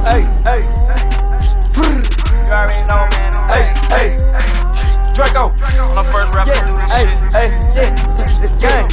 Hey, hey. You already know, man. Hey, hey. Draco. I'm the first rapper to do this Hey, shit. hey, yeah. This game.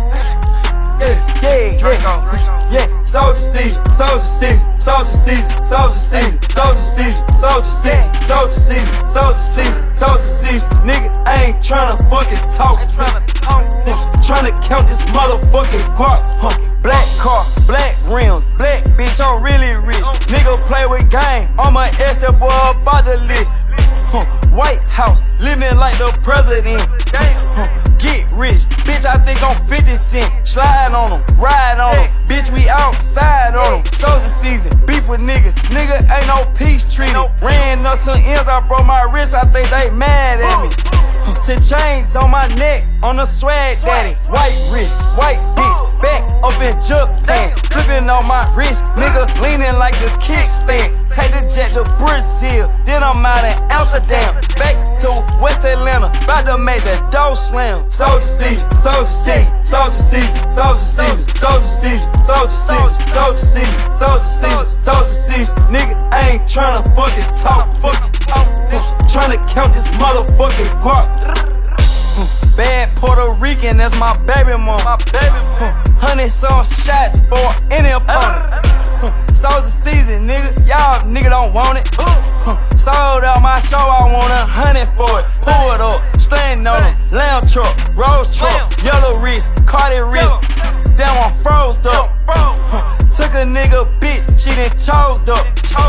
Yeah. Soldier season, soldier season, soldier season, soldier season, soldier season, soldier season, soldier season, soldier season, soldier season. Nigga, I ain't tryna fucking talk. Tryna count this motherfucking guap. Black car, black rims, black bitch, I'm really rich. Nigga play with gang, I'm a Esther boy about the list. White House, living like the president. Get rich, bitch, I think I'm 50 Cent. Slide on them, ride on them. Bitch, we outside on them. Soldier season, beef with niggas. Nigga ain't no peace treaty. Ran up some ends, I broke my wrist, I think they mad at me. To chains on my neck, on the swag daddy. White wrist, white bitch, back up in Japan. Flipping on my wrist, nigga leaning like a kickstand. Take the jet to Brazil, then I'm out in Amsterdam. Back to West Atlanta, about to make the dough slam. Soldier season, soldier season, soldier season, soldier season, soldier season, soldier season, soldier season, soldier season, soldier season. Nigga, I ain't tryna fucking talk. Tryna count this motherfucking guap. Bad Puerto Rican, that's my baby mama. 100-some shots for any opponent. Soldier season, nigga, y'all nigga don't want it. Sold out my show, I want 100 for it. Pull it up, stand on it. Lamb truck, rose truck, yellow wrist, Cardi wrist. Damn, I'm froze up. Took a nigga bitch, she done chose up.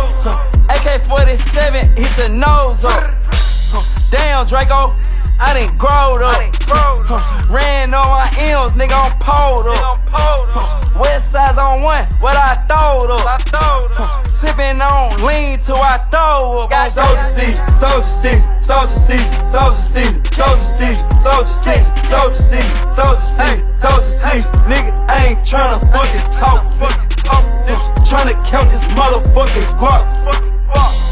AK-47, hit your nose up. Damn, Draco, I done growed up. Ran on my M's, nigga, I'm pulled up. West sides on one, what I throwed up. Sippin' on lean till I throw up. Soldier season, soldier season, soldier season, soldier season, soldier season, soldier season, soldier season, soldier season, soldier season. Nigga, I ain't tryna fucking talk. Tryna count this motherfucking guap.